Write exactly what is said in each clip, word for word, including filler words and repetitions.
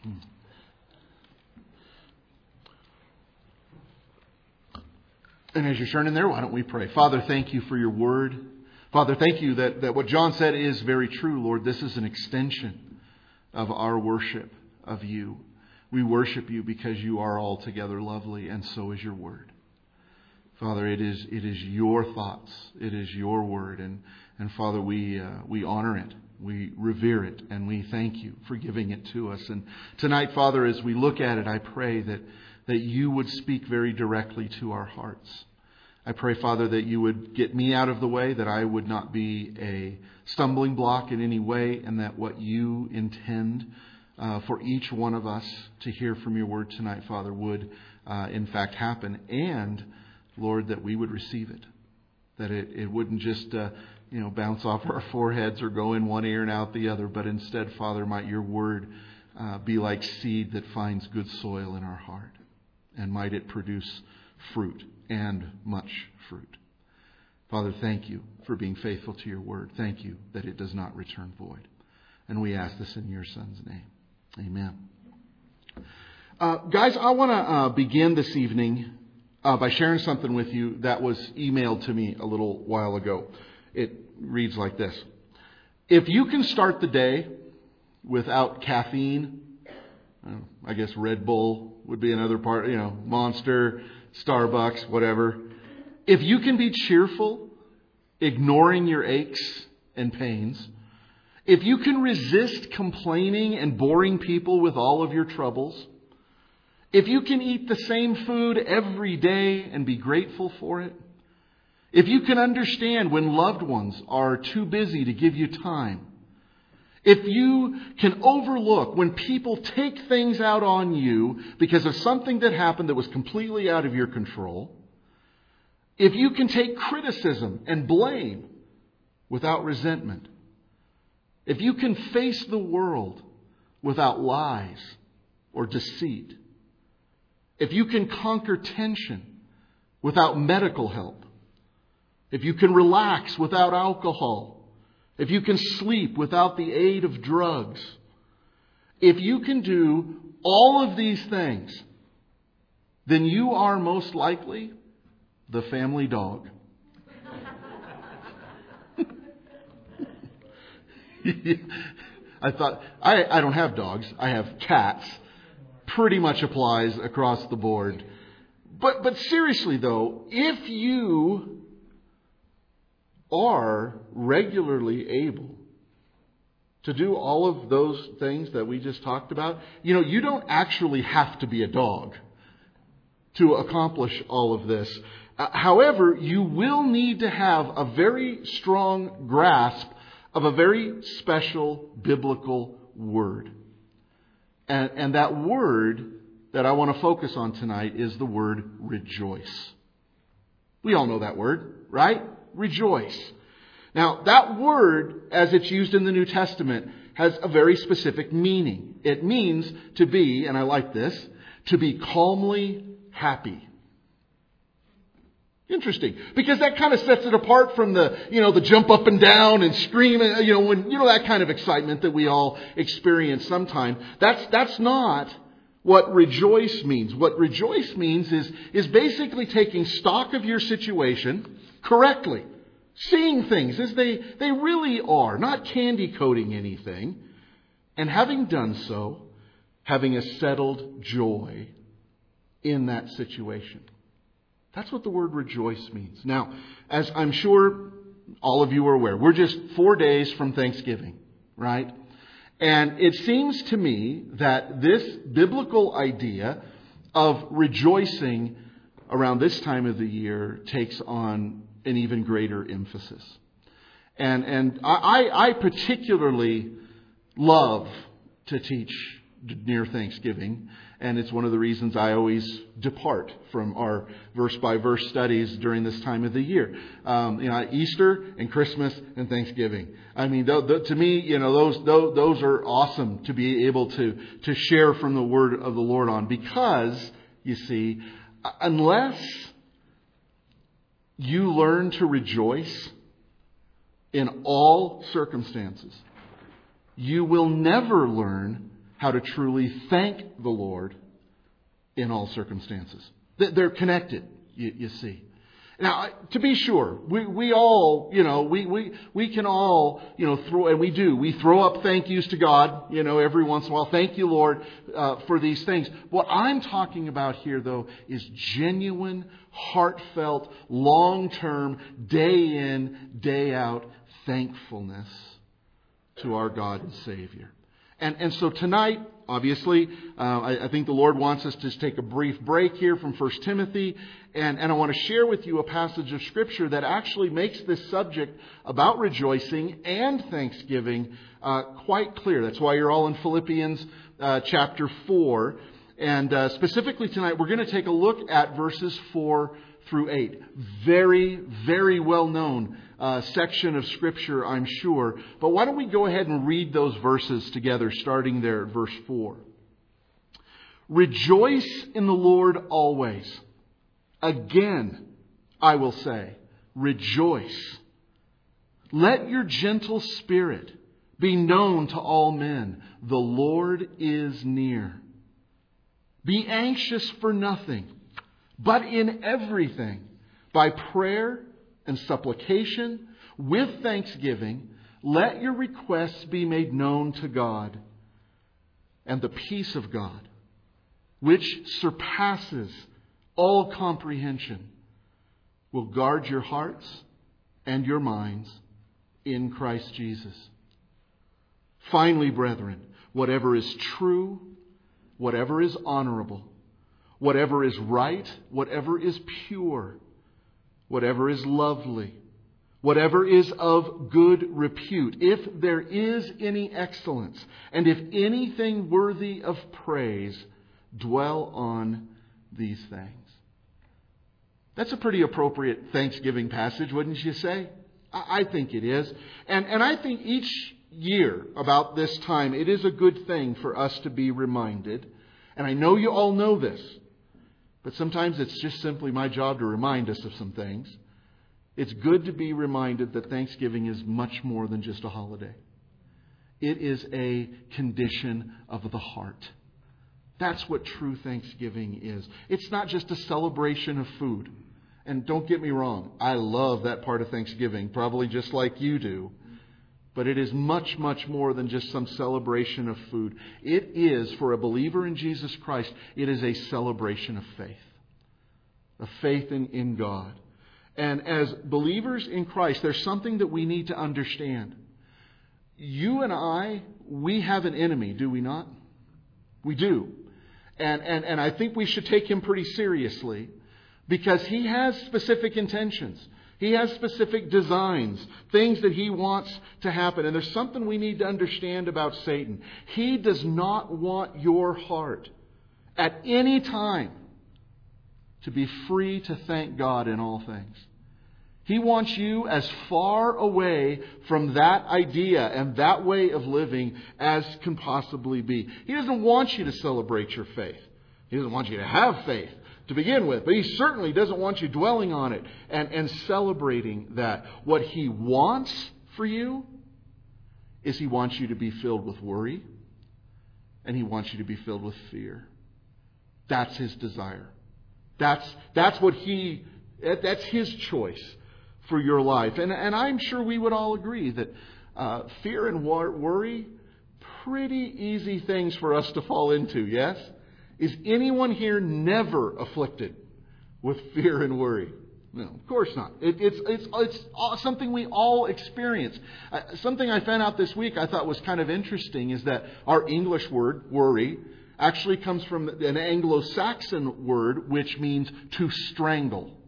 And as you're turning there, why don't we pray? Father, thank you for your word. Father, thank you that, that what John said is very true, Lord. This is an extension of our worship of you. We worship you because you are altogether lovely, and so is your word. Father, it is it is your thoughts. It is your word. And, and Father, we uh, we honor it. We revere it. And we thank you for giving it to us. And tonight, Father, as we look at it, I pray that, that you would speak very directly to our hearts. I pray, Father, that you would get me out of the way, that I would not be a stumbling block in any way, and that what you intend uh, for each one of us to hear from your word tonight, Father, would uh, in fact happen. And, Lord, that we would receive it. That it, it wouldn't just uh, you know bounce off our foreheads or go in one ear and out the other, but instead, Father, might your word uh, be like seed that finds good soil in our heart. And might it produce fruit, and much fruit. Father, thank you for being faithful to your word. Thank you that it does not return void. And we ask this in your Son's name. Amen. Uh, guys, I want to uh, begin this evening uh, by sharing something with you that was emailed to me a little while ago. It reads like this. If you can start the day without caffeine, uh, I guess Red Bull would be another part, you know, Monster, Starbucks, whatever. If you can be cheerful, ignoring your aches and pains, if you can resist complaining and boring people with all of your troubles, if you can eat the same food every day and be grateful for it, if you can understand when loved ones are too busy to give you time, if you can overlook when people take things out on you because of something that happened that was completely out of your control, if you can take criticism and blame without resentment, if you can face the world without lies or deceit, if you can conquer tension without medical help, if you can relax without alcohol, if you can sleep without the aid of drugs, if you can do all of these things, then you are most likely the family dog. I thought, I, I don't have dogs. I have cats. Pretty much applies across the board. But, but seriously though, if you are regularly able to do all of those things that we just talked about, you know, you don't actually have to be a dog to accomplish all of this. Uh, however, you will need to have a very strong grasp of a very special biblical word. And, and that word that I want to focus on tonight is the word rejoice. We all know that word, right? Rejoice. Now, that word, as it's used in the New Testament, has a very specific meaning. It means to be, and I like this, to be calmly happy. Interesting, because that kind of sets it apart from the, you know, the jump up and down and scream, you know, when, you know, that kind of excitement that we all experience sometime. That's, that's not what rejoice means. What rejoice means is, is basically taking stock of your situation correctly, seeing things as they, they really are, not candy coating anything, and having done so, having a settled joy in that situation. That's what the word rejoice means. Now, as I'm sure all of you are aware, we're just four days from Thanksgiving, right? And it seems to me that this biblical idea of rejoicing around this time of the year takes on an even greater emphasis. And and I, I particularly love to teach near Thanksgiving. And it's one of the reasons I always depart from our verse-by-verse studies during this time of the year. Um, you know, Easter and Christmas and Thanksgiving. I mean, th- th- to me, you know, those, those those are awesome to be able to to share from the Word of the Lord on, because you see, unless you learn to rejoice in all circumstances, you will never learn how to truly thank the Lord in all circumstances. They're connected, you, you see. Now, to be sure, we, we all, you know, we, we, we can all, you know, throw, and we do, we throw up thank yous to God, you know, every once in a while. Thank you, Lord, uh, for these things. What I'm talking about here, though, is genuine, heartfelt, long-term, day in, day out thankfulness to our God and Savior. And, and so tonight, obviously, uh, I, I think the Lord wants us to just take a brief break here from First Timothy. And, and I want to share with you a passage of Scripture that actually makes this subject about rejoicing and thanksgiving uh, quite clear. That's why you're all in Philippians uh, chapter four. And uh, specifically tonight, we're going to take a look at verses four through eight. Very, very well known uh, section of Scripture, I'm sure. But why don't we go ahead and read those verses together, starting there at verse four. Rejoice in the Lord always. Again, I will say, rejoice. Let your gentle spirit be known to all men. The Lord is near. Be anxious for nothing, but in everything, by prayer and supplication, with thanksgiving, let your requests be made known to God. And the peace of God, which surpasses all comprehension, will guard your hearts and your minds in Christ Jesus. Finally, brethren, whatever is true, whatever is honorable, whatever is right, whatever is pure, whatever is lovely, whatever is of good repute, if there is any excellence, and if anything worthy of praise, dwell on these things. That's a pretty appropriate Thanksgiving passage, wouldn't you say? I think it is. And, and I think each year about this time, it is a good thing for us to be reminded. And I know you all know this, but sometimes it's just simply my job to remind us of some things. It's good to be reminded that Thanksgiving is much more than just a holiday. It is a condition of the heart. That's what true Thanksgiving is. It's not just a celebration of food. And don't get me wrong, I love that part of Thanksgiving, probably just like you do. But it is much, much more than just some celebration of food. It is, for a believer in Jesus Christ, it is a celebration of faith. Of faith in, in God. And as believers in Christ, there's something that we need to understand. You and I, we have an enemy, do we not? We do. And, and, and I think we should take him pretty seriously, because he has specific intentions. He has specific designs, things that he wants to happen. And there's something we need to understand about Satan. He does not want your heart at any time to be free to thank God in all things. He wants you as far away from that idea and that way of living as can possibly be. He doesn't want you to celebrate your faith. He doesn't want you to have faith to begin with. But he certainly doesn't want you dwelling on it and, and celebrating that. What he wants for you is he wants you to be filled with worry, and he wants you to be filled with fear. That's his desire. That's, that's what he, that's his choice for your life. And, and I'm sure we would all agree that uh, fear and worry, pretty easy things for us to fall into, yes? Is anyone here never afflicted with fear and worry? No, of course not. It, it's, it's, it's something we all experience. Uh, something I found out this week I thought was kind of interesting is that our English word, worry, actually comes from an Anglo-Saxon word which means to strangle.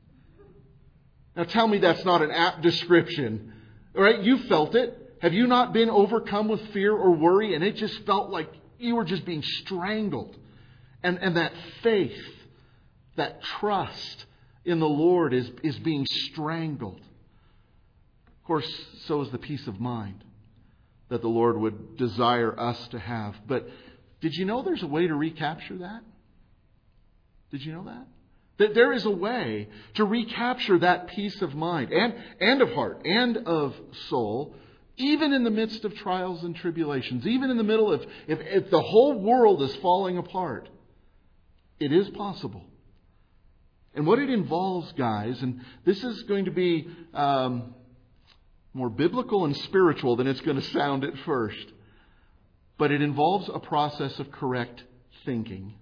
Now tell me that's not an apt description. All right, you felt it. Have you not been overcome with fear or worry and it just felt like you were just being strangled? And, and that faith, that trust in the Lord is, is being strangled. Of course, so is the peace of mind that the Lord would desire us to have. But did you know there's a way to recapture that? Did you know that? That there is a way to recapture that peace of mind and, and of heart and of soul Even in the midst of trials and tribulations, even in the middle of, if, if the whole world is falling apart, it is possible. And what it involves, guys, and this is going to be um, more biblical and spiritual than it's going to sound at first, but it involves a process of correct thinking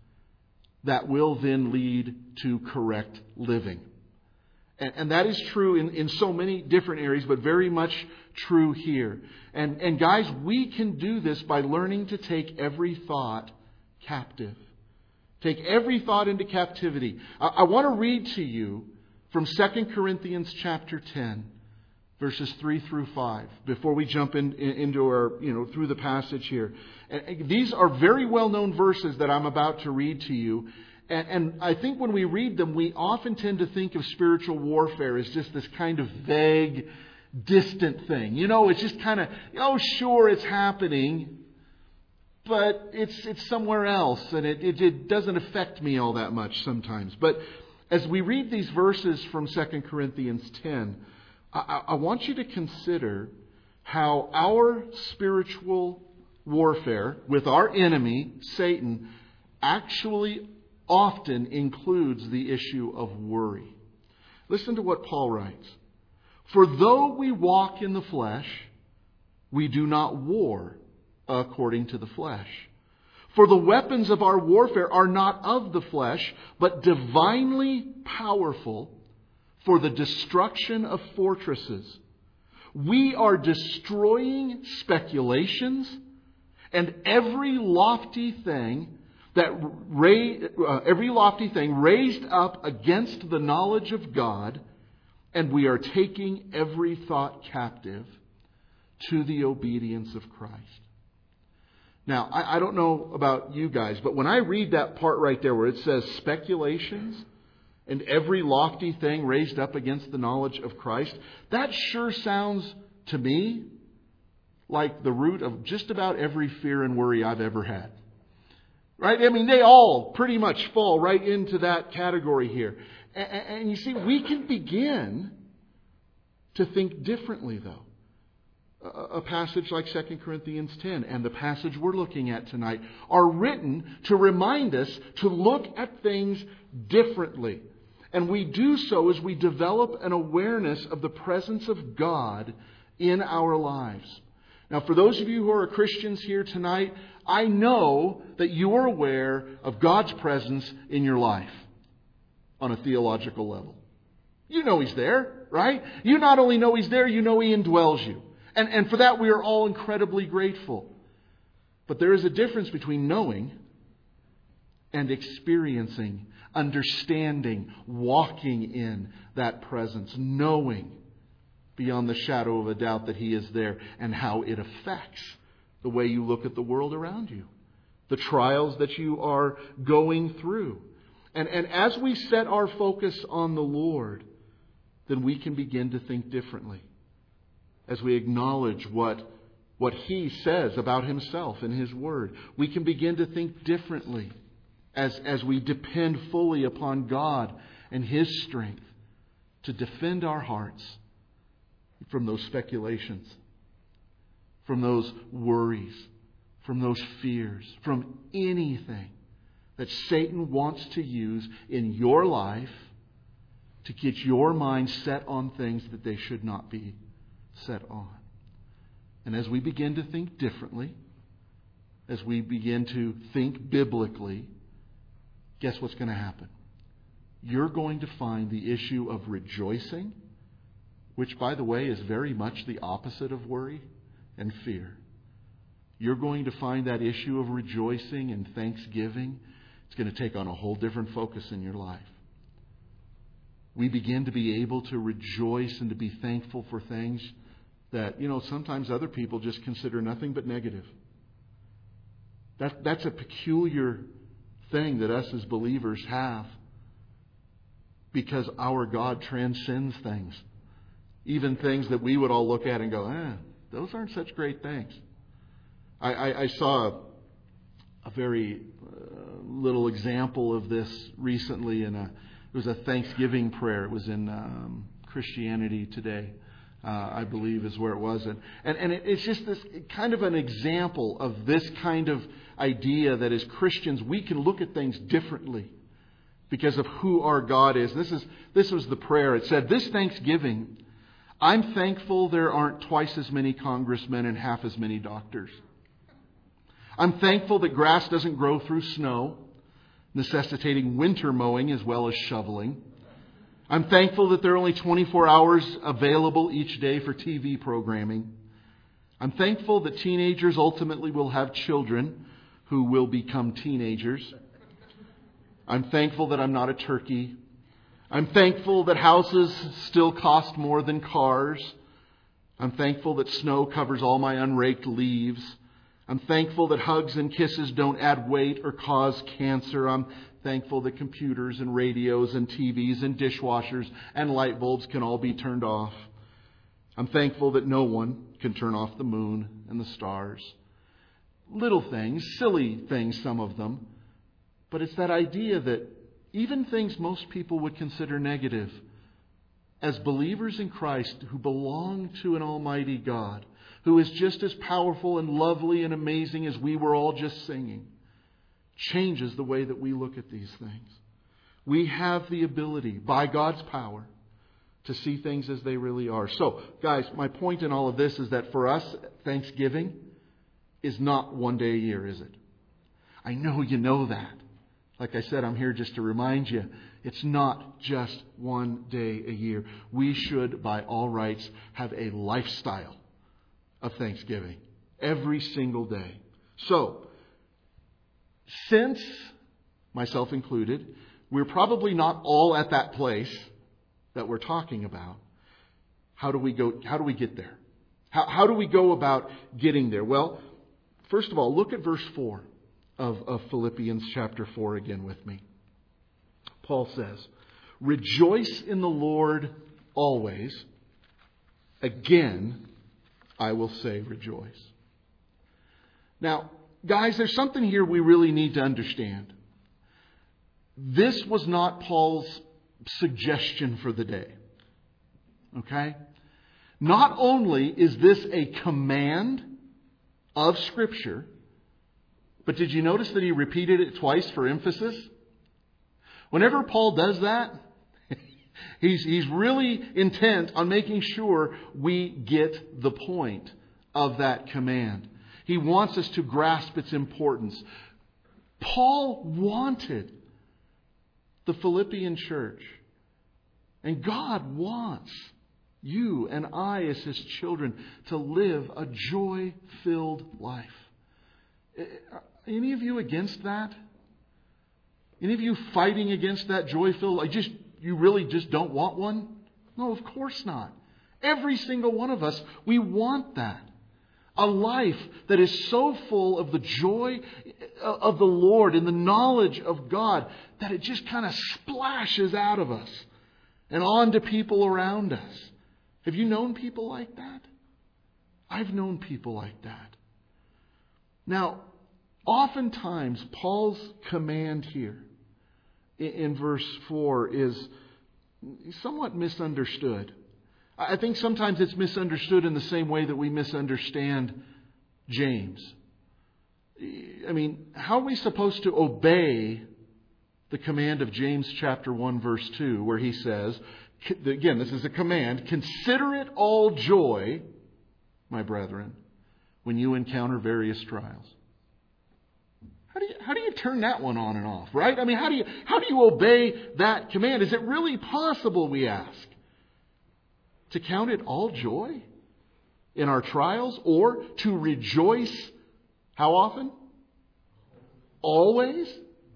that will then lead to correct living. And, and that is true in, in so many different areas, but very much true here. And, and guys, we can do this by learning to take every thought captive. Take every thought into captivity. I, I want to read to you from Second Corinthians chapter ten, verses three through five, before we jump in, in, into our, you know, through the passage here. And these are very well-known verses that I'm about to read to you. And, and I think when we read them, we often tend to think of spiritual warfare as just this kind of vague, distant thing. You know, it's just kind of, oh, sure, it's happening, but it's it's somewhere else, and it, it, it doesn't affect me all that much sometimes. But as we read these verses from Second Corinthians ten, I, I want you to consider how our spiritual warfare with our enemy, Satan, actually often includes the issue of worry. Listen to what Paul writes. For though we walk in the flesh, we do not war according to the flesh. For the weapons of our warfare are not of the flesh, but divinely powerful for the destruction of fortresses. We are destroying speculations and every lofty thing that ra- uh, every lofty thing raised up against the knowledge of God, and we are taking every thought captive to the obedience of Christ. Now, I, I don't know about you guys, but when I read that part right there where it says speculations and every lofty thing raised up against the knowledge of Christ, that sure sounds to me like the root of just about every fear and worry I've ever had. Right? I mean, they all pretty much fall right into that category here. And, and you see, we can begin to think differently, though. A passage like Second Corinthians ten and the passage we're looking at tonight are written to remind us to look at things differently. And we do so as we develop an awareness of the presence of God in our lives. Now, for those of you who are Christians here tonight, I know that you are aware of God's presence in your life on a theological level. You know He's there, right? You not only know He's there, you know He indwells you. And, and for that, we are all incredibly grateful. But there is a difference between knowing and experiencing, understanding, walking in that presence, knowing beyond the shadow of a doubt that He is there, and how it affects the way you look at the world around you, the trials that you are going through. And, and as we set our focus on the Lord, then we can begin to think differently. As we acknowledge what, what He says about Himself in His Word, we can begin to think differently as, as we depend fully upon God and His strength to defend our hearts from those speculations, from those worries, from those fears, from anything that Satan wants to use in your life to get your mind set on things that they should not be set on. And as we begin to think differently, as we begin to think biblically, guess what's going to happen? You're going to find the issue of rejoicing, which, by the way, is very much the opposite of worry and fear. You're going to find that issue of rejoicing and thanksgiving. It's going to take on a whole different focus in your life. We begin to be able to rejoice and to be thankful for things that, you know, sometimes other people just consider nothing but negative. That, that's a peculiar thing that us as believers have, because our God transcends things. Even things that we would all look at and go, eh, those aren't such great things. I, I, I saw a, a very uh, little example of this recently in a, it was a Thanksgiving prayer. It was in um, Christianity Today. uh, I believe is where it was. And, and, and it, it's just this kind of an example of this kind of idea that as Christians we can look at things differently because of who our God is. This is this was the prayer. It said, "This Thanksgiving, I'm thankful there aren't twice as many congressmen and half as many doctors. I'm thankful that grass doesn't grow through snow, necessitating winter mowing as well as shoveling. I'm thankful that there are only twenty-four hours available each day for T V programming. I'm thankful that teenagers ultimately will have children who will become teenagers. I'm thankful that I'm not a turkey. I'm thankful that houses still cost more than cars. I'm thankful that snow covers all my unraked leaves. I'm thankful that hugs and kisses don't add weight or cause cancer. I'm thankful that computers and radios and T Vs and dishwashers and light bulbs can all be turned off. I'm thankful that no one can turn off the moon and the stars." Little things, silly things, some of them. But it's that idea that even things most people would consider negative, as believers in Christ who belong to an almighty God, who is just as powerful and lovely and amazing as we were all just singing, changes the way that we look at these things. We have the ability, by God's power, to see things as they really are. So, guys, my point in all of this is that for us, Thanksgiving is not one day a year, is it? I know you know that. Like I said, I'm here just to remind you, it's not just one day a year. We should, by all rights, have a lifestyle of Thanksgiving every single day. So, since, myself included, we're probably not all at that place that we're talking about, how do we go? How do we get there? How, how do we go about getting there? Well, first of all, look at verse four of, of Philippians chapter four again with me. Paul says, "Rejoice in the Lord always. Again, I will say rejoice." Now, guys, there's something here we really need to understand. This was not Paul's suggestion for the day. Okay? Not only is this a command of Scripture, but did you notice that he repeated it twice for emphasis? Whenever Paul does that, he's, he's really intent on making sure we get the point of that command. He wants us to grasp its importance. Paul wanted the Philippian church, and God wants you and I as His children to live a joy-filled life. Are any of you against that? Any of you fighting against that joy-filled life? Just, you really just don't want one? No, of course not. Every single one of us, we want that. A life that is so full of the joy of the Lord and the knowledge of God that it just kind of splashes out of us and onto people around us. Have you known people like that? I've known people like that. Now, oftentimes Paul's command here in verse four is somewhat misunderstood. I think sometimes it's misunderstood in the same way that we misunderstand James. I mean, how are we supposed to obey the command of James chapter one verse two, where he says, again, this is a command, "Consider it all joy, my brethren, when you encounter various trials." How do you, how do you turn that one on and off, right? I mean, how do you, how do you obey that command? Is it really possible, we ask, to count it all joy in our trials, or to rejoice how often? Always?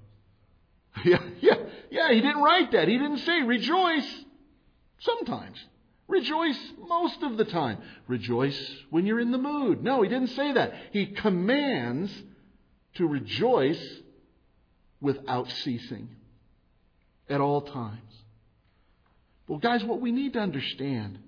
Yeah, yeah, yeah, he didn't write that. He didn't say rejoice sometimes. Rejoice most of the time. Rejoice when you're in the mood. No, he didn't say that. He commands to rejoice without ceasing at all times. Well, guys, what we need to understand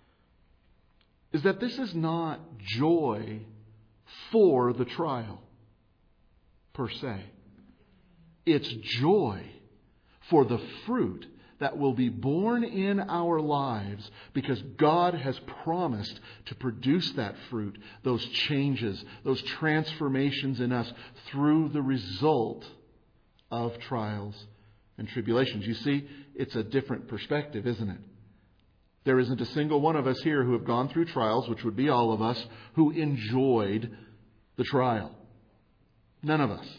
is that this is not joy for the trial, per se. It's joy for the fruit that will be born in our lives because God has promised to produce that fruit, those changes, those transformations in us through the result of trials and tribulations. You see, it's a different perspective, isn't it? There isn't a single one of us here who have gone through trials, which would be all of us, who enjoyed the trial. None of us.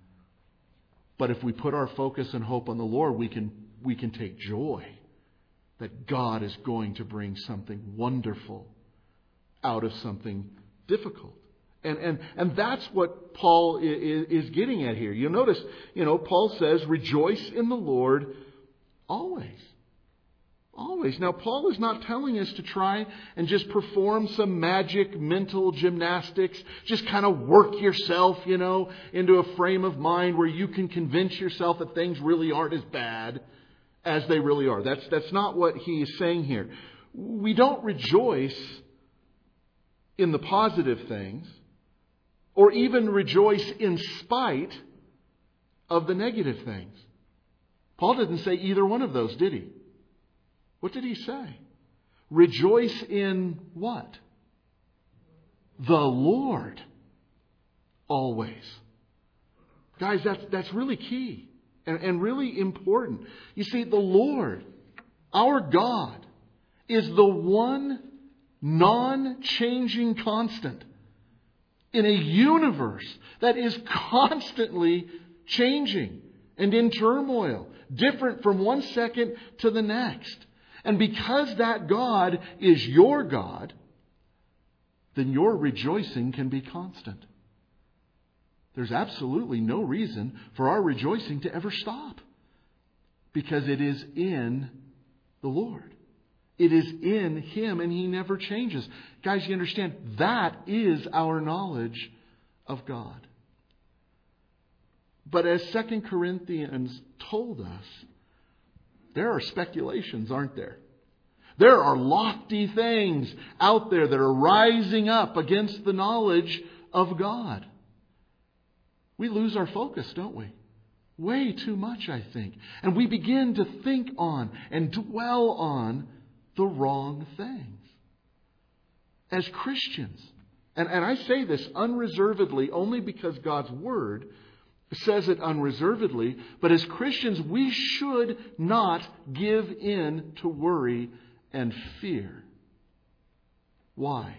But if we put our focus and hope on the Lord, we can we can take joy that God is going to bring something wonderful out of something difficult. And and and that's what Paul is, is getting at here. You'll notice, you know, Paul says, rejoice in the Lord always. Always. Now, Paul is not telling us to try and just perform some magic mental gymnastics. Just kind of work yourself, you know, into a frame of mind where you can convince yourself that things really aren't as bad as they really are. That's, that's not what he is saying here. We don't rejoice in the positive things or even rejoice in spite of the negative things. Paul didn't say either one of those, did he? What did he say? Rejoice in what? The Lord. Always. Guys, that's, that's really key and, and really important. You see, the Lord, our God, is the one non-changing constant in a universe that is constantly changing and in turmoil, different from one second to the next. And because that God is your God, then your rejoicing can be constant. There's absolutely no reason for our rejoicing to ever stop. Because it is in the Lord. It is in Him and He never changes. Guys, you understand, that is our knowledge of God. But as Second Corinthians told us, there are speculations, aren't there? There are lofty things out there that are rising up against the knowledge of God. We lose our focus, don't we? Way too much, I think. And we begin to think on and dwell on the wrong things. As Christians, and, and I say this unreservedly only because God's Word says it unreservedly, but as Christians, we should not give in to worry and fear. Why?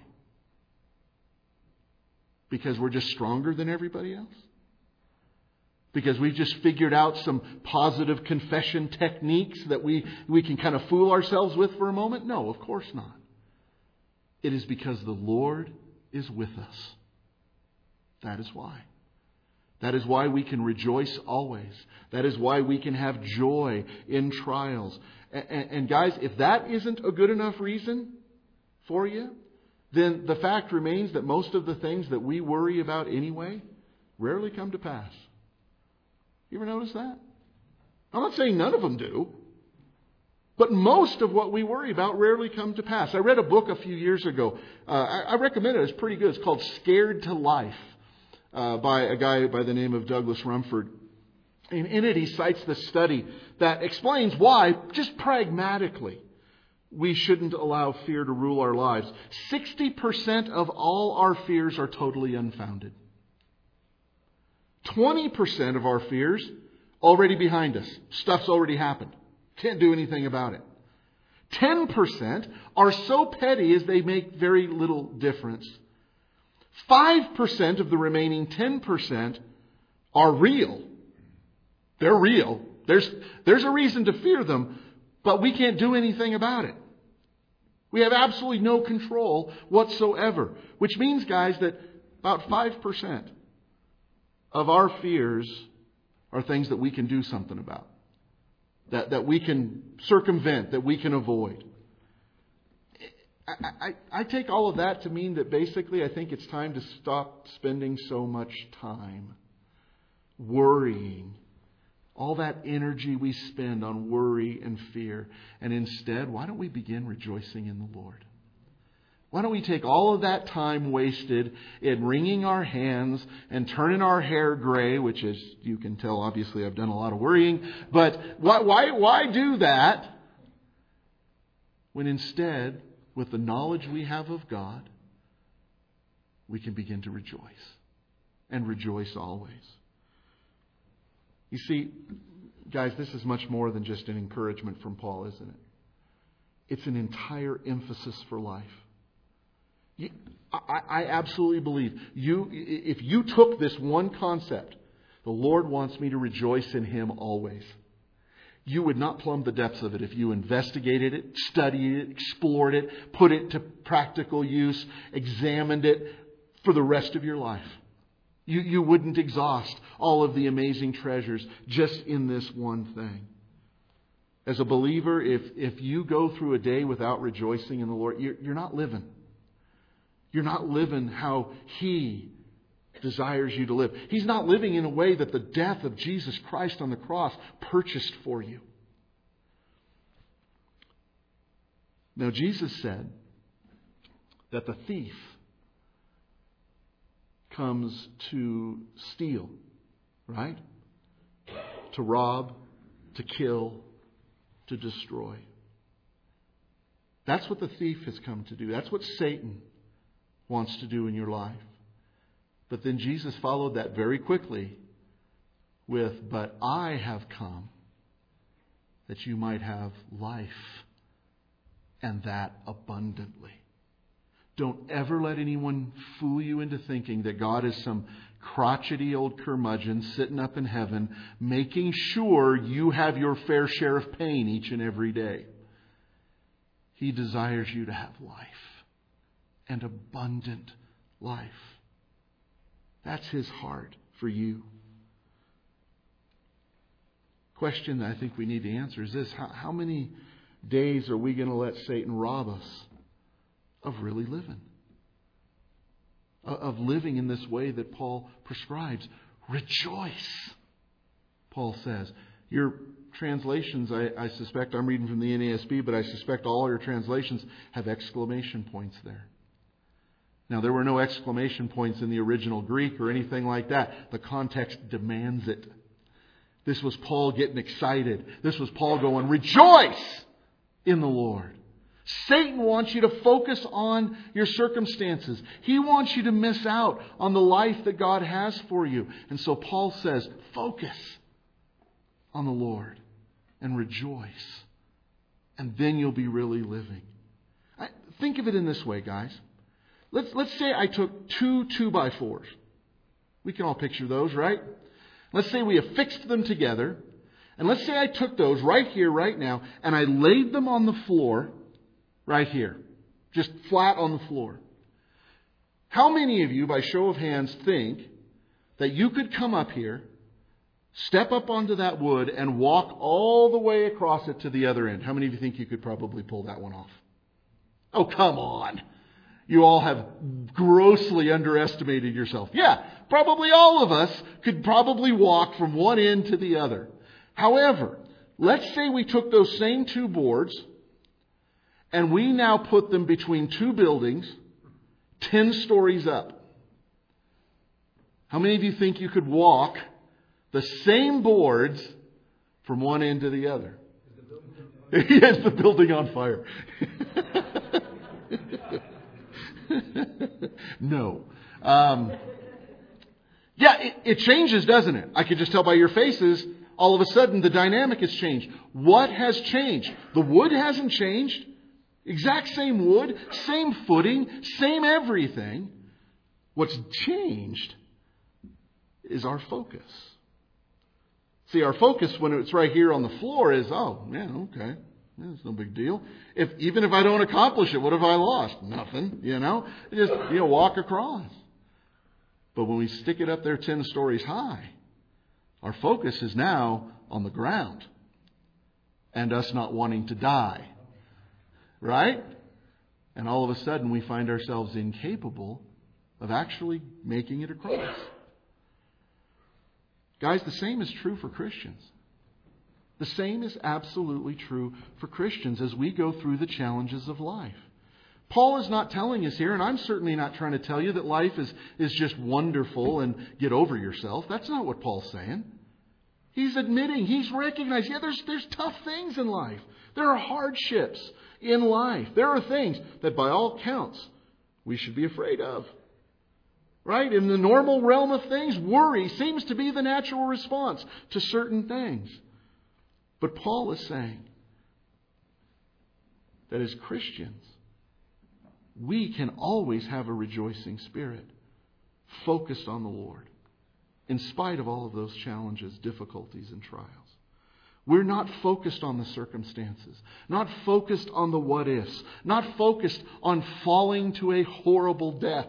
Because we're just stronger than everybody else? Because we've just figured out some positive confession techniques that we, we can kind of fool ourselves with for a moment? No, of course not. It is because the Lord is with us. That is why. That is why we can rejoice always. That is why we can have joy in trials. And, and, and guys, if that isn't a good enough reason for you, then the fact remains that most of the things that we worry about anyway rarely come to pass. You ever notice that? I'm not saying none of them do. But most of what we worry about rarely come to pass. I read a book a few years ago. Uh, I, I recommend it. It's pretty good. It's called Scared to Life. Uh, by a guy by the name of Douglas Rumford. And in it, he cites the study that explains why, just pragmatically, we shouldn't allow fear to rule our lives. sixty percent of all our fears are totally unfounded. twenty percent of our fears already behind us. Stuff's already happened. Can't do anything about it. ten percent are so petty as they make very little difference. five percent of the remaining ten percent are real. They're real. There's, there's a reason to fear them, but we can't do anything about it. We have absolutely no control whatsoever. Which means, guys, that about five percent of our fears are things that we can do something about. That, that we can circumvent, that we can avoid. I, I, I take all of that to mean that basically I think it's time to stop spending so much time worrying. All that energy we spend on worry and fear. And instead, why don't we begin rejoicing in the Lord? Why don't we take all of that time wasted in wringing our hands and turning our hair gray, which is, you can tell, obviously I've done a lot of worrying, but why, why, why do that when instead, with the knowledge we have of God, we can begin to rejoice and rejoice always. You see, guys, this is much more than just an encouragement from Paul, isn't it? It's an entire emphasis for life. You, I, I absolutely believe you. If you took this one concept, the Lord wants me to rejoice in Him always, you would not plumb the depths of it if you investigated it, studied it, explored it, put it to practical use, examined it for the rest of your life. You, you wouldn't exhaust all of the amazing treasures just in this one thing. As a believer, if, if you go through a day without rejoicing in the Lord, you're, you're not living. You're not living how He desires you to live. He's not living in a way that the death of Jesus Christ on the cross purchased for you. Now, Jesus said that the thief comes to steal, right? To rob, to kill, to destroy. That's what the thief has come to do. That's what Satan wants to do in your life. But then Jesus followed that very quickly with, "But I have come that you might have life, and that abundantly." Don't ever let anyone fool you into thinking that God is some crotchety old curmudgeon sitting up in heaven making sure you have your fair share of pain each and every day. He desires you to have life, and abundant life. That's His heart for you. Question that I think we need to answer is this: how, how many days are we going to let Satan rob us of really living? Of living in this way that Paul prescribes. Rejoice, Paul says. Your translations, I, I suspect, I'm reading from the N A S B, but I suspect all your translations have exclamation points there. Now, there were no exclamation points in the original Greek or anything like that. The context demands it. This was Paul getting excited. This was Paul going, "Rejoice in the Lord." Satan wants you to focus on your circumstances. He wants you to miss out on the life that God has for you. And so Paul says, focus on the Lord and rejoice. And then you'll be really living. I, think of it in this way, guys. Let's, let's say I took two two-by-fours. We can all picture those, right? Let's say we affixed them together. And let's say I took those right here, right now, and I laid them on the floor right here. Just flat on the floor. How many of you, by show of hands, think that you could come up here, step up onto that wood, and walk all the way across it to the other end? How many of you think you could probably pull that one off? Oh, come on. You all have grossly underestimated yourself. Yeah, probably all of us could probably walk from one end to the other. However, let's say we took those same two boards and we now put them between two buildings, ten stories up. How many of you think you could walk the same boards from one end to the other? Is the building on fire? No. Um, yeah, it, it changes, doesn't it? I could just tell by your faces, all of a sudden the dynamic has changed. What has changed? The wood hasn't changed. Exact same wood, same footing, same everything. What's changed is our focus. See, our focus when it's right here on the floor is, oh, yeah, okay. It's no big deal. If even if I don't accomplish it, what have I lost? Nothing, you know. Just, you know, walk across. But when we stick it up there ten stories high, our focus is now on the ground and us not wanting to die. Right? And all of a sudden we find ourselves incapable of actually making it across. Guys, the same is true for Christians. The same is absolutely true for Christians as we go through the challenges of life. Paul is not telling us here, and I'm certainly not trying to tell you that life is, is just wonderful and get over yourself. That's not what Paul's saying. He's admitting, he's recognizing, yeah, there's, there's tough things in life. There are hardships in life. There are things that by all counts we should be afraid of. Right? In the normal realm of things, worry seems to be the natural response to certain things. But Paul is saying that as Christians, we can always have a rejoicing spirit, focused on the Lord, in spite of all of those challenges, difficulties, and trials. We're not focused on the circumstances, not focused on the what ifs, not focused on falling to a horrible death.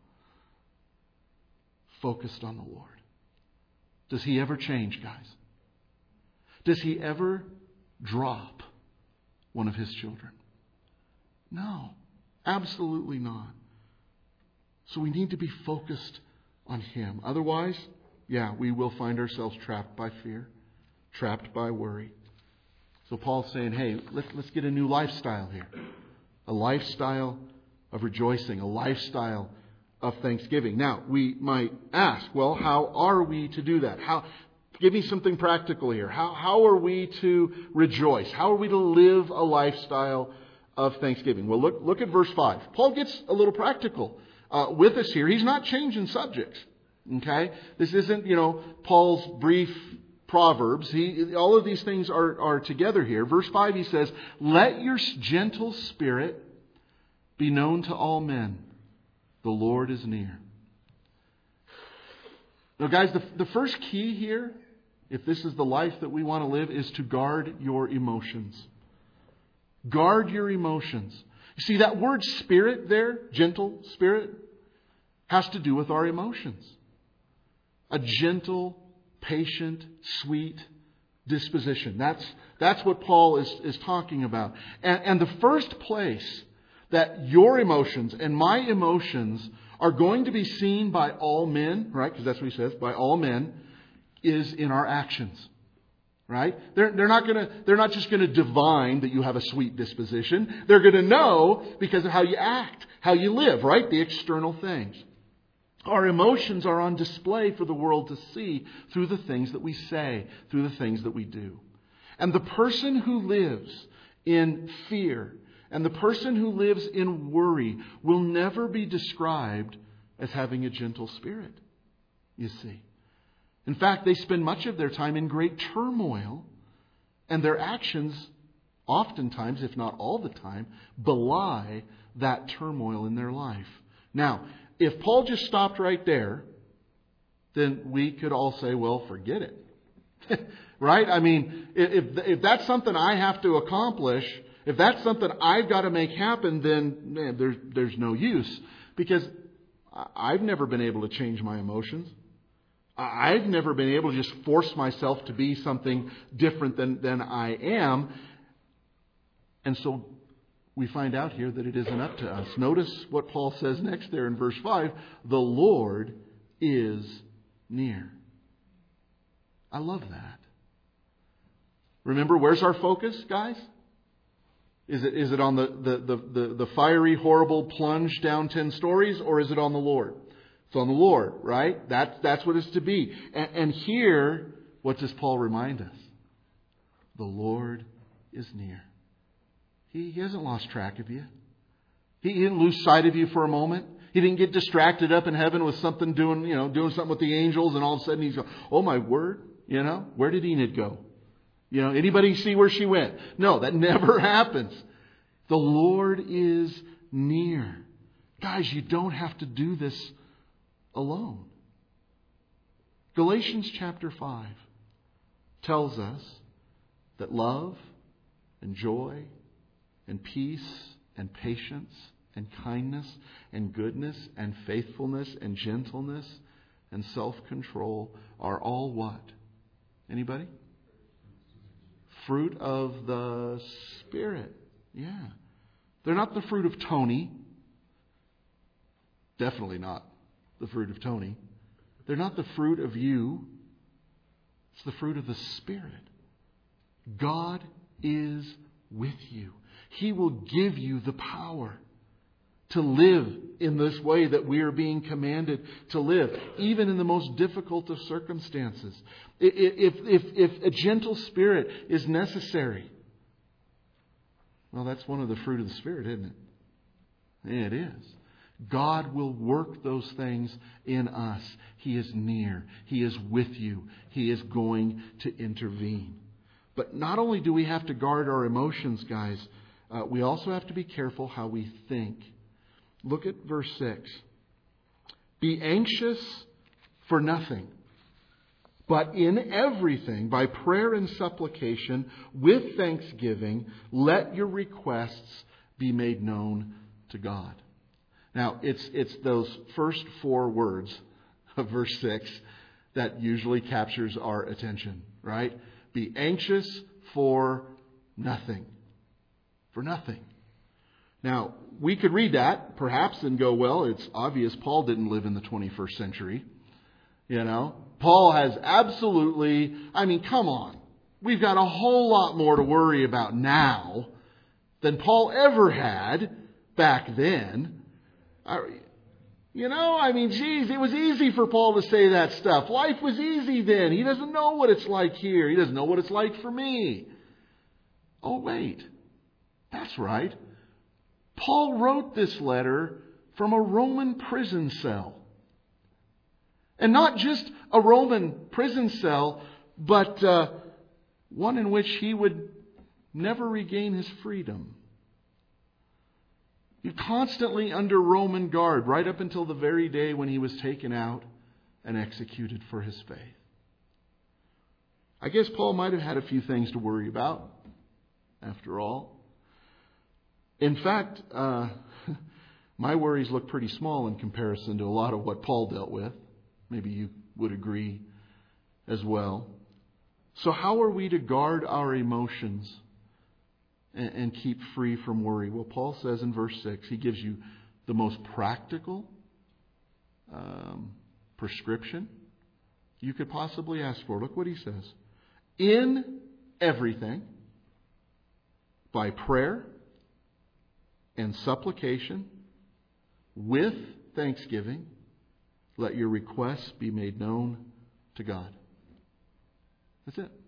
Focused on the Lord. Does He ever change, guys? Does He ever drop one of His children? No. Absolutely not. So we need to be focused on Him. Otherwise, yeah, we will find ourselves trapped by fear, trapped by worry. So Paul's saying, hey, let's, let's get a new lifestyle here. A lifestyle of rejoicing, a lifestyle of thanksgiving. Now, we might ask, well, how are we to do that? How? Give me something practical here. How, how are we to rejoice? How are we to live a lifestyle of thanksgiving? Well, look, look at verse five. Paul gets a little practical uh, with us here. He's not changing subjects. Okay? This isn't, you know, Paul's brief Proverbs. He, all of these things are, are together here. Verse five, he says, let your gentle spirit be known to all men. The Lord is near. Now, guys, the, the first key here, if this is the life that we want to live, is to guard your emotions. Guard your emotions. You see, that word spirit there, gentle spirit, has to do with our emotions. A gentle, patient, sweet disposition. That's, that's what Paul is, is talking about. And, and the first place that your emotions and my emotions are going to be seen by all men, right? Because that's what he says, by all men, is in our actions. Right? They're, they're not gonna, they're not just going to divine that you have a sweet disposition. They're going to know because of how you act, how you live, right? The external things. Our emotions are on display for the world to see through the things that we say, through the things that we do. And the person who lives in fear and the person who lives in worry will never be described as having a gentle spirit, you see. In fact, they spend much of their time in great turmoil, and their actions, oftentimes, if not all the time, belie that turmoil in their life. Now, if Paul just stopped right there, then we could all say, well, forget it. Right? I mean, if, if that's something I have to accomplish, if that's something I've got to make happen, then man, there's, there's no use. Because I've never been able to change my emotions. I've never been able to just force myself to be something different than, than I am. And so we find out here that it isn't up to us. Notice what Paul says next there in verse five. The Lord is near. I love that. Remember, where's our focus, guys? Is it is it on the, the, the, the, the fiery, horrible plunge down ten stories, or is it on the Lord? It's on the Lord, right? That's, that's what it's to be. And, and here, what does Paul remind us? The Lord is near. He, he hasn't lost track of you. He didn't lose sight of you for a moment. He didn't get distracted up in heaven with something doing, you know, doing something with the angels, and all of a sudden he's going, oh my word, you know, where did Enid go? You know, anybody see where she went? No, that never happens. The Lord is near. Guys, you don't have to do this alone. Galatians chapter five tells us that love and joy and peace and patience and kindness and goodness and faithfulness and gentleness and self-control are all what? Anybody? Fruit of the Spirit. Yeah. They're not the fruit of Tony. Definitely not the fruit of Tony. They're not the fruit of you. It's the fruit of the Spirit. God is with you. He will give you the power to live in this way that we are being commanded to live, even in the most difficult of circumstances. If, if, if a gentle spirit is necessary, well, that's one of the fruit of the Spirit, isn't it? It is. God will work those things in us. He is near. He is with you. He is going to intervene. But not only do we have to guard our emotions, guys, uh, we also have to be careful how we think. Look at verse six. Be anxious for nothing, but in everything, by prayer and supplication, with thanksgiving, let your requests be made known to God. Now, it's it's those first four words of verse six that usually captures our attention, right? Be anxious for nothing. For nothing. Now, we could read that, perhaps, and go, well, it's obvious Paul didn't live in the twenty-first century. You know, Paul has absolutely, I mean, come on. We've got a whole lot more to worry about now than Paul ever had back then. You know, I mean, geez, it was easy for Paul to say that stuff. Life was easy then. He doesn't know what it's like here. He doesn't know what it's like for me. Oh, wait. That's right. Paul wrote this letter from a Roman prison cell. And not just a Roman prison cell, but uh, one in which he would never regain his freedom. He constantly under Roman guard right up until the very day when he was taken out and executed for his faith. I guess Paul might have had a few things to worry about, after all. In fact, uh, my worries look pretty small in comparison to a lot of what Paul dealt with. Maybe you would agree as well. So how are we to guard our emotions and, and keep free from worry? Well, Paul says in verse six, he gives you the most practical um, prescription you could possibly ask for. Look what he says. In everything, by prayer and supplication, with thanksgiving, let your requests be made known to God. That's it.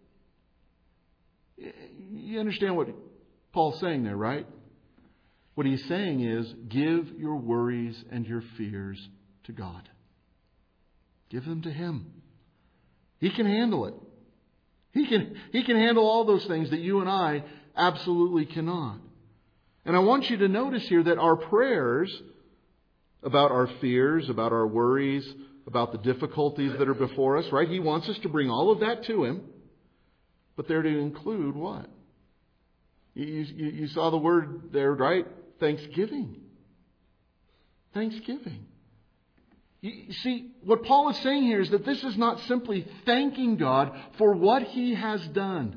You understand what Paul's saying there, right? What he's saying is, give your worries and your fears to God. Give them to Him. He can handle it. He can, he can handle all those things that you and I absolutely cannot. And I want you to notice here that our prayers about our fears, about our worries, about the difficulties that are before us, right? He wants us to bring all of that to Him. But they're to include what? You, you, you saw the word there, right? Thanksgiving. Thanksgiving. You see, what Paul is saying here is that this is not simply thanking God for what He has done.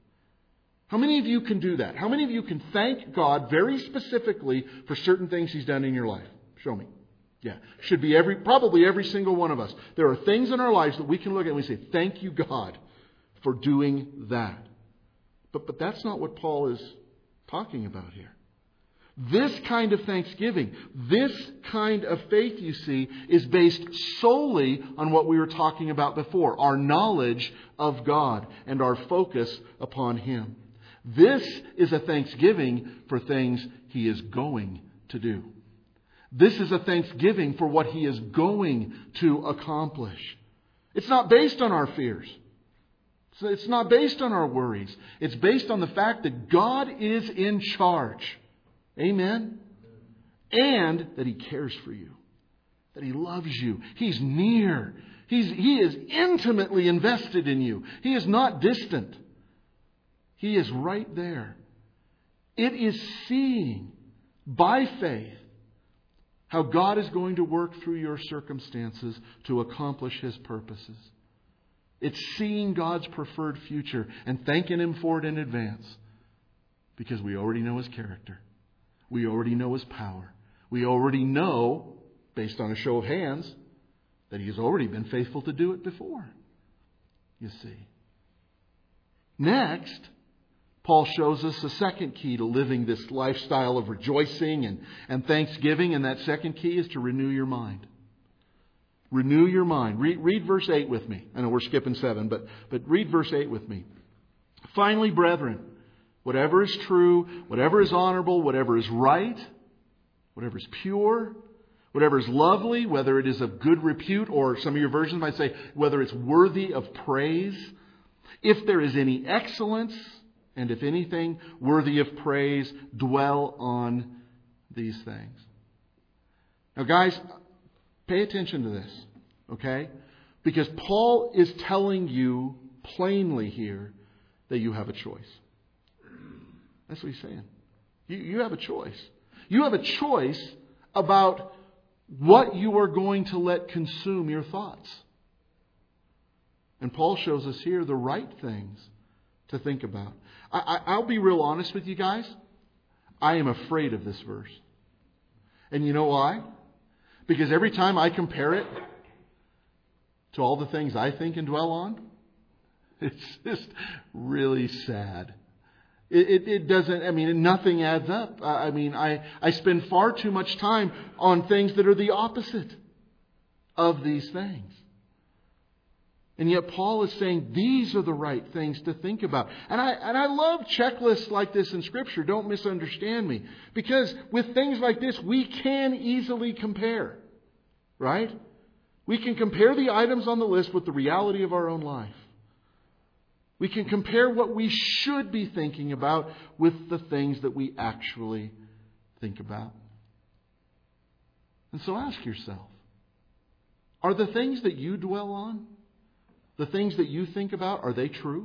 How many of you can do that? How many of you can thank God very specifically for certain things He's done in your life? Show me. Yeah. Should be every, probably every single one of us. There are things in our lives that we can look at and we say, thank you, God, for doing that. But, but that's not what Paul is talking about here. This kind of thanksgiving, this kind of faith, you see, is based solely on what we were talking about before. Our knowledge of God and our focus upon Him. This is a thanksgiving for things He is going to do. This is a thanksgiving for what He is going to accomplish. It's not based on our fears. It's not based on our worries. It's based on the fact that God is in charge. Amen? And that He cares for you. That He loves you. He's near. He's, he is intimately invested in you. He is not distant. He is right there. It is seeing by faith how God is going to work through your circumstances to accomplish His purposes. It's seeing God's preferred future and thanking Him for it in advance. Because we already know His character. We already know His power. We already know, based on a show of hands, that He has already been faithful to do it before. You see. Next, Paul shows us a second key to living this lifestyle of rejoicing and, and thanksgiving, and that second key is to renew your mind. Renew your mind. Read, read verse eight with me. I know we're skipping seven, but, but read verse eight with me. Finally, brethren, whatever is true, whatever is honorable, whatever is right, whatever is pure, whatever is lovely, whether it is of good repute, or some of your versions might say whether it's worthy of praise, if there is any excellence, and if anything worthy of praise, dwell on these things. Now, guys, pay attention to this, okay? Because Paul is telling you plainly here that you have a choice. That's what he's saying. You, you have a choice. You have a choice about what you are going to let consume your thoughts. And Paul shows us here the right things to think about. I, I, I'll be real honest with you guys. I am afraid of this verse. And you know why? Because every time I compare it to all the things I think and dwell on, it's just really sad. It, it, it doesn't, I mean, nothing adds up. I mean, I, I spend far too much time on things that are the opposite of these things. And yet Paul is saying these are the right things to think about. And I, and I love checklists like this in Scripture. Don't misunderstand me. Because with things like this, we can easily compare. Right? We can compare the items on the list with the reality of our own life. We can compare what we should be thinking about with the things that we actually think about. And so ask yourself, are the things that you dwell on, the things that you think about, are they true?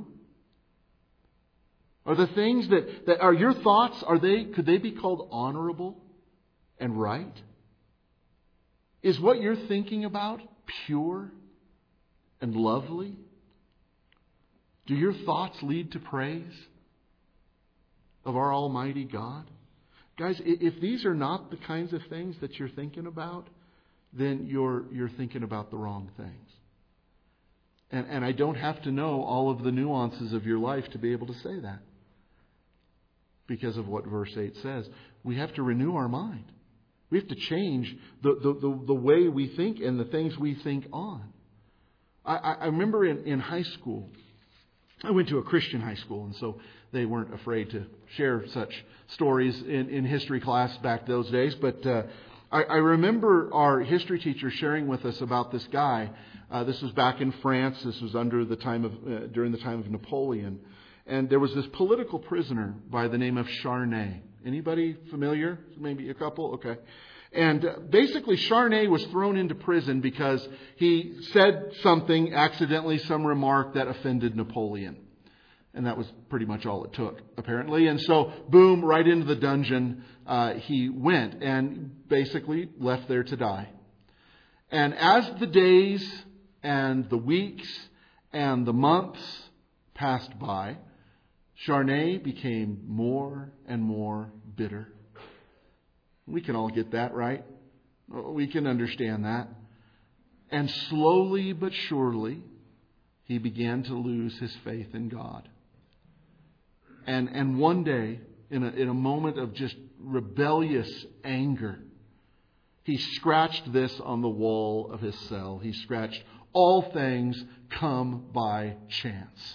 Are the things that, that are your thoughts, are they, could they be called honorable and right? Is what you're thinking about pure and lovely? Do your thoughts lead to praise of our Almighty God? Guys, if these are not the kinds of things that you're thinking about, then you're you're thinking about the wrong things. And, and I don't have to know all of the nuances of your life to be able to say that. Because of what verse eight says. We have to renew our mind. We have to change the, the, the, the way we think and the things we think on. I, I remember in, in high school, I went to a Christian high school, and so they weren't afraid to share such stories in, in history class back those days. But uh, I, I remember our history teacher sharing with us about this guy. Uh, this was back in France. This was under the time of uh, during the time of Napoleon, and there was this political prisoner by the name of Charnay. Anybody familiar? Maybe a couple? Okay. And uh, basically Charnay was thrown into prison because he said something, accidentally, some remark that offended Napoleon. And that was pretty much all it took, apparently. And so, boom, right into the dungeon uh, he went and basically left there to die. And as the days and the weeks and the months passed by, Charnay became more and more bitter. We can all get that, right? We can understand that. And slowly but surely, he began to lose his faith in God. And and one day, in a, in a moment of just rebellious anger, he scratched this on the wall of his cell. He scratched, "All things come by chance."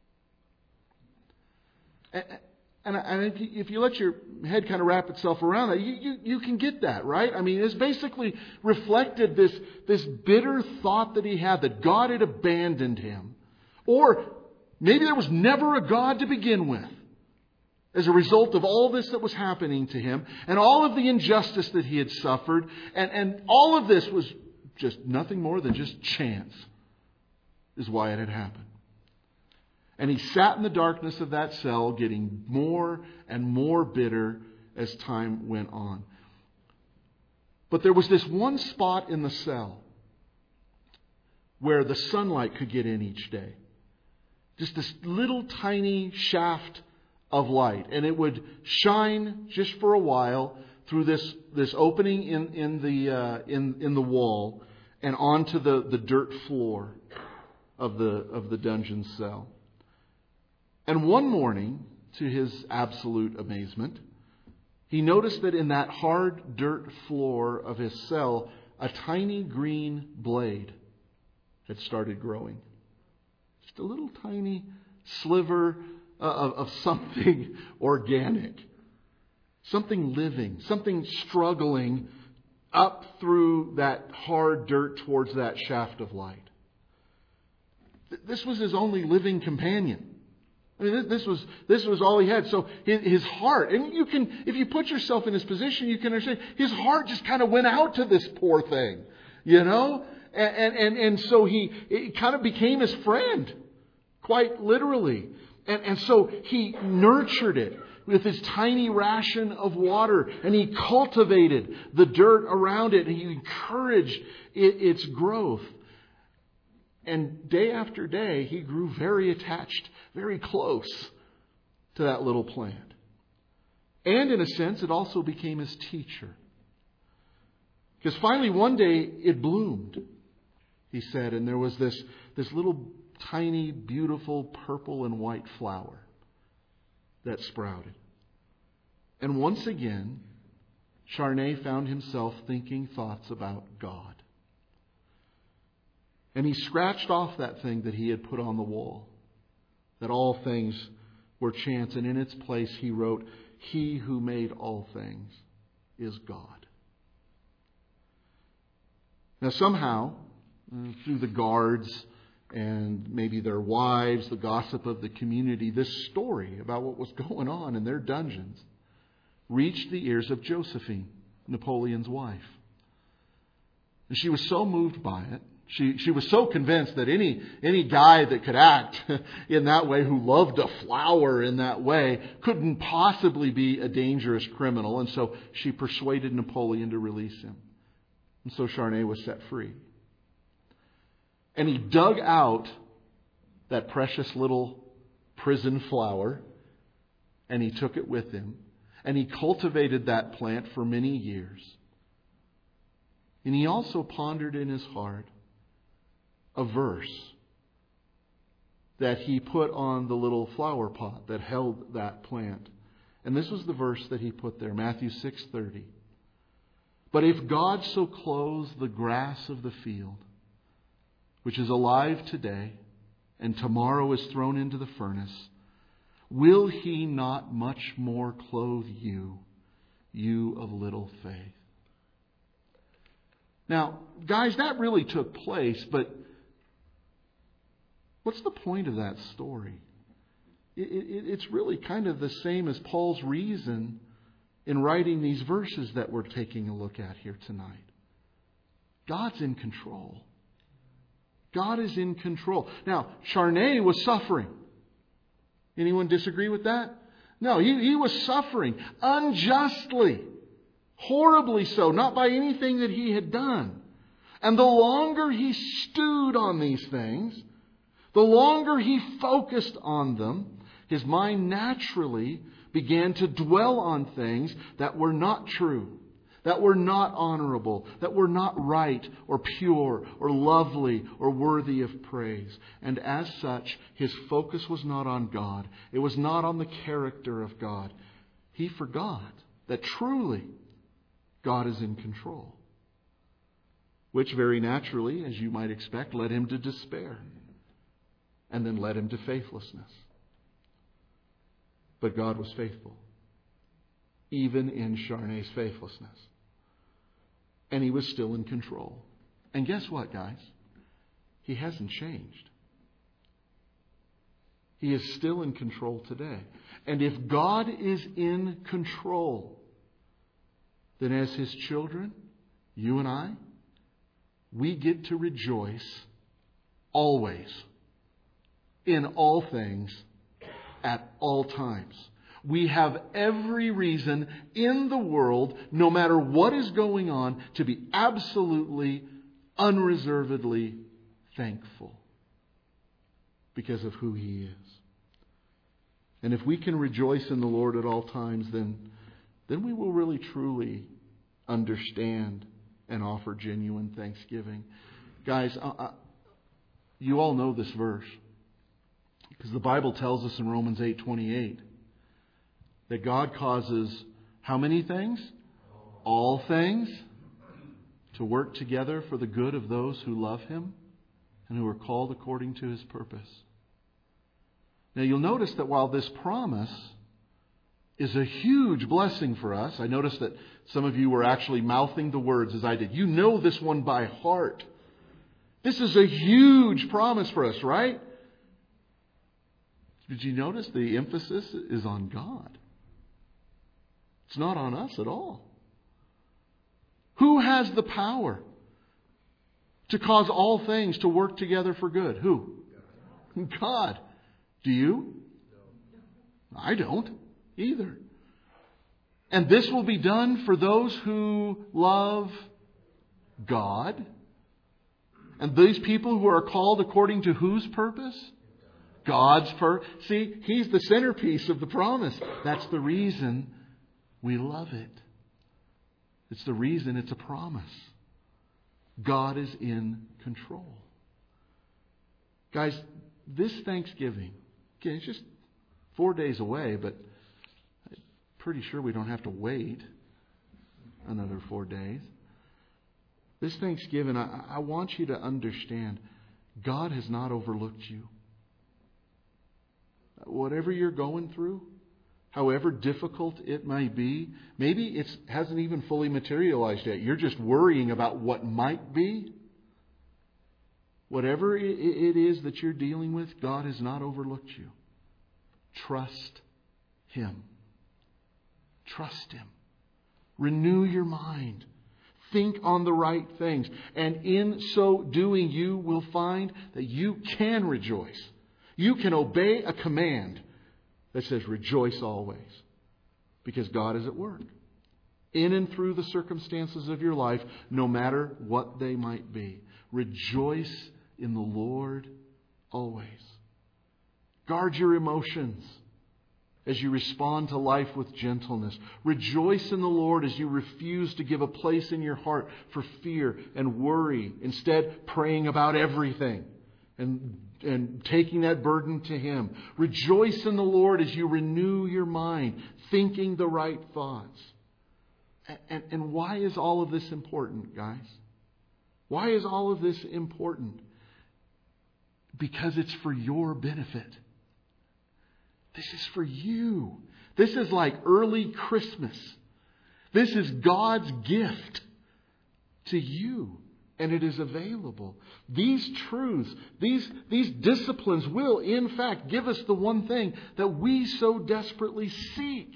And, and if, you, if you let your head kind of wrap itself around that, you, you, you can get that, right? I mean, it's basically reflected this, this bitter thought that he had that God had abandoned him. Or maybe there was never a God to begin with as a result of all this that was happening to him and all of the injustice that he had suffered. And, and all of this was just nothing more than just chance is why it had happened. And he sat in the darkness of that cell, getting more and more bitter as time went on. But there was this one spot in the cell where the sunlight could get in each day. Just this little tiny shaft of light. And it would shine just for a while through this, this opening in, in, the, uh, in, in the wall and onto the, the dirt floor of the, of the dungeon cell. And one morning, to his absolute amazement, he noticed that in that hard dirt floor of his cell, a tiny green blade had started growing. Just a little tiny sliver of, of something organic, something living, something struggling up through that hard dirt towards that shaft of light. This was his only living companion. I mean, this was this was all he had. So his, his heart, and you can, if you put yourself in his position, you can understand his heart just kind of went out to this poor thing, you know, and and and so he it kind of became his friend, quite literally, and and so he nurtured it with his tiny ration of water, and he cultivated the dirt around it, and he encouraged it, its growth. And day after day, he grew very attached, very close to that little plant. And in a sense, it also became his teacher. Because finally one day it bloomed, he said, and there was this, this little tiny, beautiful purple and white flower that sprouted. And once again, Charney found himself thinking thoughts about God. And he scratched off that thing that he had put on the wall, that all things were chance. And in its place he wrote, "He who made all things is God." Now somehow, through the guards and maybe their wives, the gossip of the community, this story about what was going on in their dungeons reached the ears of Josephine, Napoleon's wife. And she was so moved by it. She she was so convinced that any any guy that could act in that way, who loved a flower in that way, couldn't possibly be a dangerous criminal. And so she persuaded Napoleon to release him. And so Charney was set free. And he dug out that precious little prison flower, and he took it with him. And he cultivated that plant for many years. And he also pondered in his heart a verse that he put on the little flower pot that held that plant. And this was the verse that he put there, Matthew six thirty. "But if God so clothes the grass of the field, which is alive today and tomorrow is thrown into the furnace, will He not much more clothe you, you of little faith?" Now, guys, that really took place, but what's the point of that story? It, it, it's really kind of the same as Paul's reason in writing these verses that we're taking a look at here tonight. God's in control. God is in control. Now, Charney was suffering. Anyone disagree with that? No, he, he was suffering unjustly, horribly so, not by anything that he had done. And the longer he stewed on these things, the longer he focused on them, his mind naturally began to dwell on things that were not true, that were not honorable, that were not right or pure or lovely or worthy of praise. And as such, his focus was not on God. It was not on the character of God. He forgot that truly God is in control, which very naturally, as you might expect, led him to despair. And then led him to faithlessness. But God was faithful, even in Charney's faithlessness. And He was still in control. And guess what, guys? He hasn't changed. He is still in control today. And if God is in control, then as His children, you and I, we get to rejoice always, in all things, at all times. We have every reason in the world, no matter what is going on, to be absolutely, unreservedly thankful because of who He is. And if we can rejoice in the Lord at all times, then, then we will really truly understand and offer genuine thanksgiving. Guys, I, I, you all know this verse. Because the Bible tells us in Romans eight twenty-eight that God causes how many things? All things to work together for the good of those who love Him and who are called according to His purpose. Now you'll notice that while this promise is a huge blessing for us, I noticed that some of you were actually mouthing the words as I did. You know this one by heart. This is a huge promise for us, right? Did you notice the emphasis is on God? It's not on us at all. Who has the power to cause all things to work together for good? Who? God. Do you? I don't either. And this will be done for those who love God. And these people who are called according to whose purpose? God's purpose. See, He's the centerpiece of the promise. That's the reason we love it. It's the reason it's a promise. God is in control. Guys, this Thanksgiving, okay, it's just four days away, but I'm pretty sure we don't have to wait another four days. This Thanksgiving, I, I want you to understand, God has not overlooked you. Whatever you're going through, however difficult it may be, maybe it hasn't even fully materialized yet. You're just worrying about what might be. Whatever it is that you're dealing with, God has not overlooked you. Trust Him. Trust Him. Renew your mind. Think on the right things. And in so doing, you will find that you can rejoice. You can obey a command that says rejoice always. Because God is at work. In and through the circumstances of your life, no matter what they might be. Rejoice in the Lord always. Guard your emotions as you respond to life with gentleness. Rejoice in the Lord as you refuse to give a place in your heart for fear and worry. Instead, praying about everything and, and taking that burden to Him. Rejoice in the Lord as you renew your mind, thinking the right thoughts. And, and why is all of this important, guys? Why is all of this important? Because it's for your benefit. This is for you. This is like early Christmas. This is God's gift to you. And it is available. These truths, these, these disciplines will, in fact, give us the one thing that we so desperately seek.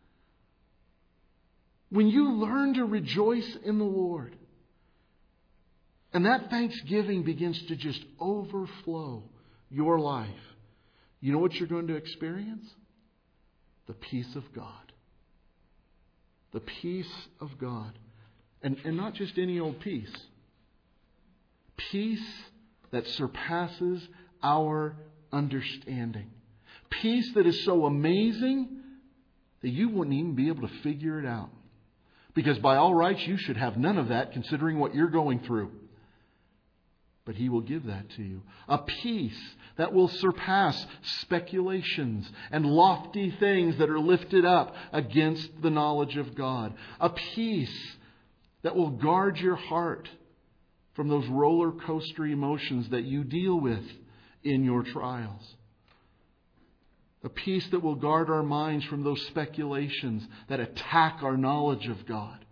When you learn to rejoice in the Lord, and that thanksgiving begins to just overflow your life, you know what you're going to experience? The peace of God. The peace of God. And, and not just any old peace. Peace that surpasses our understanding. Peace that is so amazing that you wouldn't even be able to figure it out. Because by all rights, you should have none of that considering what you're going through. But He will give that to you. A peace that will surpass speculations and lofty things that are lifted up against the knowledge of God. A peace that will guard your heart from those roller coaster emotions that you deal with in your trials. A peace that will guard our minds from those speculations that attack our knowledge of God.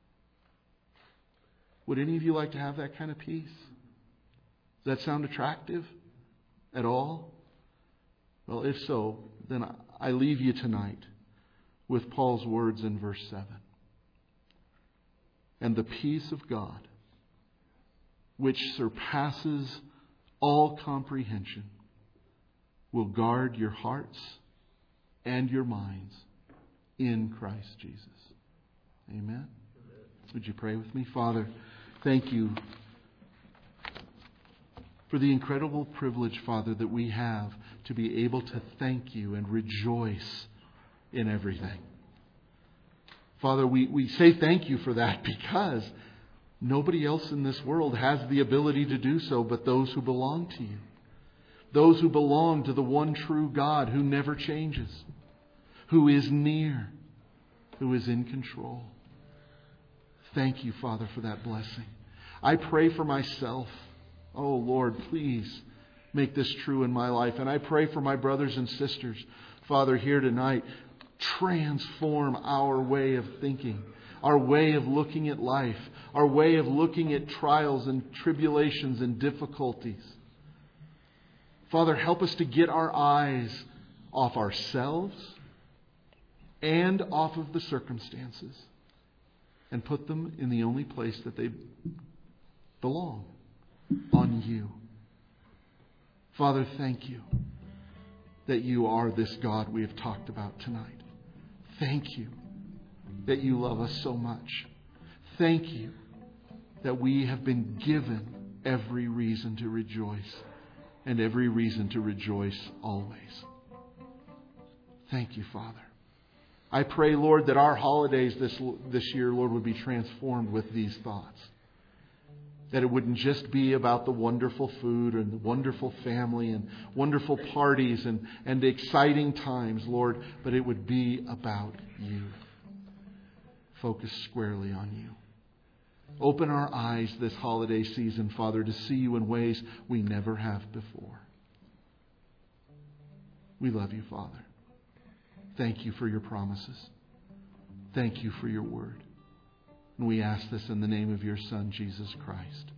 Would any of you like to have that kind of peace? Does that sound attractive at all? Well, if so, then I leave you tonight with Paul's words in verse seven. And the peace of God, which surpasses all comprehension, will guard your hearts and your minds in Christ Jesus. Amen. Would you pray with me? Father, thank you for the incredible privilege, Father, that we have to be able to thank you and rejoice in everything. Father, we, we say thank you for that because nobody else in this world has the ability to do so but those who belong to you. Those who belong to the one true God who never changes. who is near, who is in control. Thank you, Father, for that blessing. I pray for myself. Oh, Lord, please make this true in my life. And I pray for my brothers and sisters, Father, here tonight. Transform our way of thinking, our way of looking at life, our way of looking at trials and tribulations and difficulties. Father, help us to get our eyes off ourselves and off of the circumstances and put them in the only place that they belong, on you. Father, thank you that you are this God we have talked about tonight. Thank you that you love us so much. Thank you that we have been given every reason to rejoice and every reason to rejoice always. Thank you, Father. I pray, Lord, that our holidays this, this year, Lord, would be transformed with these thoughts. That it wouldn't just be about the wonderful food and the wonderful family and wonderful parties and, and exciting times, Lord, but it would be about you. Focus squarely on you. Open our eyes this holiday season, Father, to see you in ways we never have before. We love you, Father. Thank you for your promises. Thank you for your word. And we ask this in the name of your Son, Jesus Christ.